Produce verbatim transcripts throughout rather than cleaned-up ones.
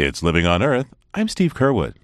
It's Living on Earth. I'm Steve Curwood.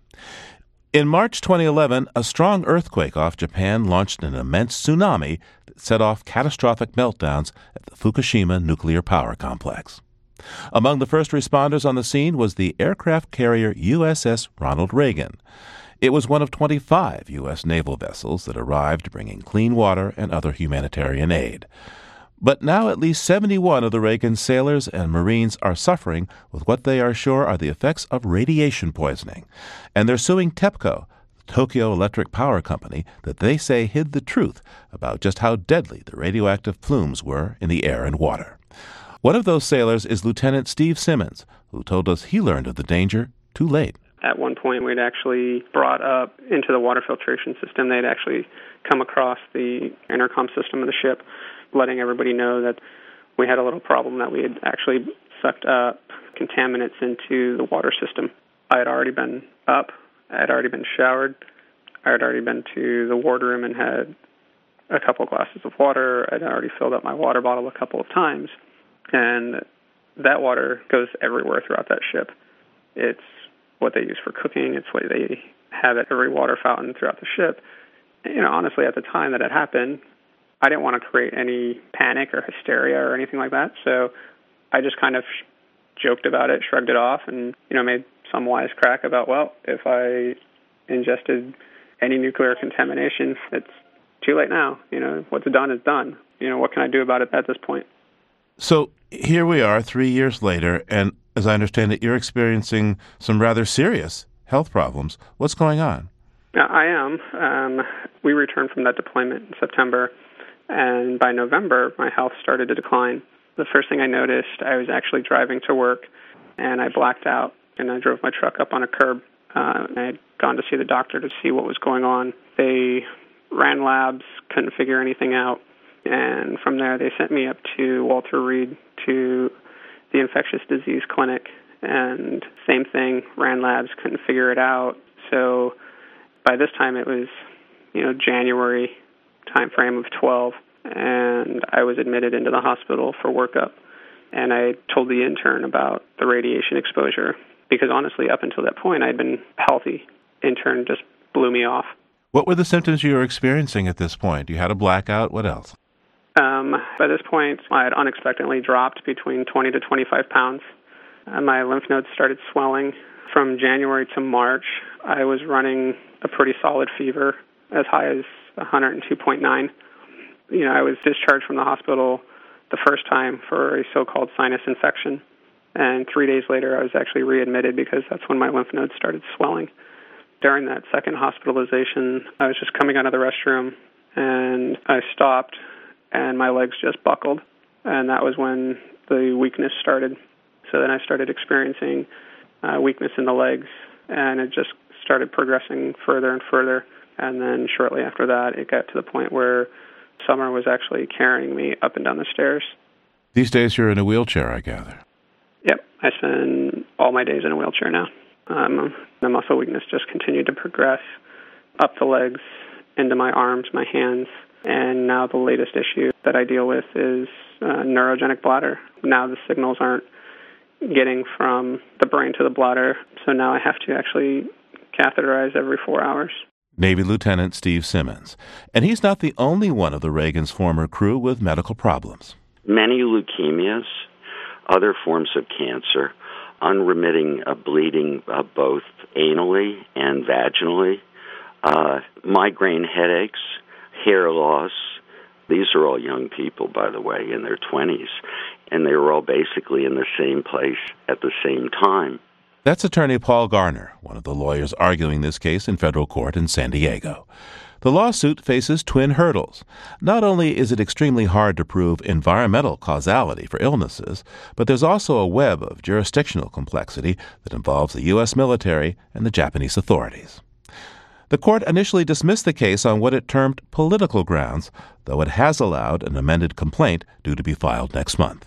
In March twenty eleven, a strong earthquake off Japan launched an immense tsunami that set off catastrophic meltdowns at the Fukushima nuclear power complex. Among the first responders on the scene was the aircraft carrier U S S Ronald Reagan. It was one of twenty-five U S naval vessels that arrived bringing clean water and other humanitarian aid. But now at least seventy-one of the Reagan sailors and Marines are suffering with what they are sure are the effects of radiation poisoning. And they're suing TEPCO, the Tokyo Electric Power Company, that they say hid the truth about just how deadly the radioactive plumes were in the air and water. One of those sailors is Lieutenant Steve Simmons, who told us he learned of the danger too late. At one point, we'd actually brought up into the water filtration system, they'd actually come across the intercom system of the ship, letting everybody know that we had a little problem, that we had actually sucked up contaminants into the water system. I had already been up, I had already been showered, I had already been to the wardroom and had a couple glasses of water. I'd already filled up my water bottle a couple of times, and that water goes everywhere throughout that ship. It's what they use for cooking, it's what they have at every water fountain throughout the ship. You know, honestly, at the time that it happened, I didn't want to create any panic or hysteria or anything like that, so I just kind of sh- joked about it, shrugged it off, and, you know, made some wisecrack about, well, if I ingested any nuclear contamination, it's too late now. You know, what's done is done. You know, what can I do about it at this point? So here we are three years later, and as I understand it, you're experiencing some rather serious health problems. What's going on? I am. Um, we returned from that deployment in September, and by November, my health started to decline. The first thing I noticed, I was actually driving to work, and I blacked out, and I drove my truck up on a curb. Uh, and I had gone to see the doctor to see what was going on. They ran labs, couldn't figure anything out, and from there, they sent me up to Walter Reed to the infectious disease clinic, and same thing, ran labs, couldn't figure it out. So by this time, it was, you know, January time frame of twelve, and I was admitted into the hospital for workup. And I told the intern about the radiation exposure because honestly, up until that point, I'd been healthy. Intern just blew me off. What were the symptoms you were experiencing at this point? You had a blackout. What else? Um, by this point, I had unexpectedly dropped between twenty to twenty-five pounds. Uh, my lymph nodes started swelling. From January to March, I was running a pretty solid fever, as high as one hundred two point nine. You know, I was discharged from the hospital the first time for a so-called sinus infection, and three days later I was actually readmitted because that's when my lymph nodes started swelling. During that second hospitalization, I was just coming out of the restroom, and I stopped, and my legs just buckled, and that was when the weakness started. So then I started experiencing uh, weakness in the legs, and it just started progressing further and further. And then shortly after that, it got to the point where Summer was actually carrying me up and down the stairs. These days you're in a wheelchair, I gather. Yep. I spend all my days in a wheelchair now. Um, the muscle weakness just continued to progress up the legs, into my arms, my hands, and now the latest issue that I deal with is uh, neurogenic bladder. Now the signals aren't getting from the brain to the bladder, so now I have to actually catheterize every four hours. Navy Lieutenant Steve Simmons. And he's not the only one of the Reagan's former crew with medical problems. Many leukemias, other forms of cancer, unremitting uh, bleeding uh, both anally and vaginally, uh, migraine headaches, hair loss. These are all young people, by the way, in their twenties, and they were all basically in the same place at the same time. That's attorney Paul Garner, one of the lawyers arguing this case in federal court in San Diego. The lawsuit faces twin hurdles. Not only is it extremely hard to prove environmental causality for illnesses, but there's also a web of jurisdictional complexity that involves the U S military and the Japanese authorities. The court initially dismissed the case on what it termed political grounds, though it has allowed an amended complaint due to be filed next month.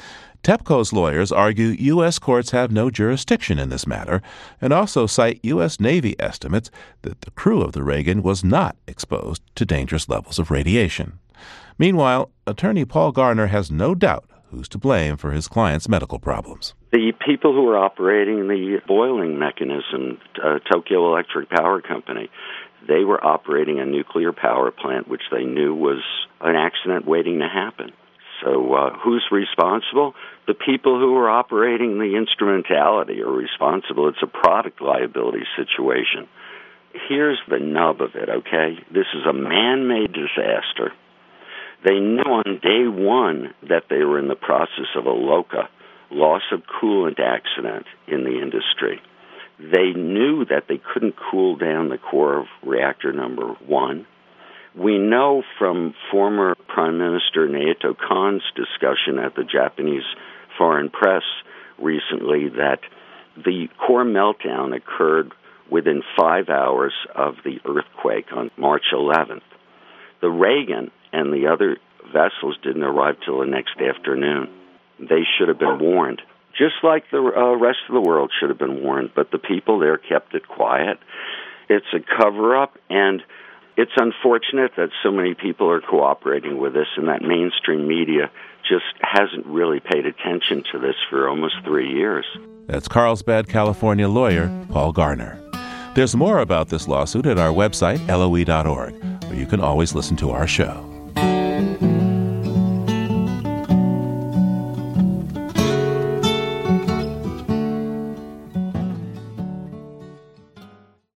TEPCO's lawyers argue U S courts have no jurisdiction in this matter and also cite U S Navy estimates that the crew of the Reagan was not exposed to dangerous levels of radiation. Meanwhile, attorney Paul Garner has no doubt who's to blame for his client's medical problems. The people who were operating the boiling mechanism, uh, Tokyo Electric Power Company, they were operating a nuclear power plant, which they knew was an accident waiting to happen. So uh, who's responsible? The people who are operating the instrumentality are responsible. It's a product liability situation. Here's the nub of it, okay? This is a man-made disaster. They knew on day one that they were in the process of a LOCA, loss of coolant accident in the industry. They knew that they couldn't cool down the core of reactor number one. We know from former Prime Minister Naoto Kon's discussion at the Japanese foreign press recently that the core meltdown occurred within five hours of the earthquake on March eleventh. The Reagan and the other vessels didn't arrive till the next afternoon. They should have been warned, just like the uh, rest of the world should have been warned, but the people there kept it quiet. It's a cover-up, and it's unfortunate that so many people are cooperating with this and that mainstream media just hasn't really paid attention to this for almost three years. That's Carlsbad, California lawyer Paul Garner. There's more about this lawsuit at our website, L O E dot org, where you can always listen to our show.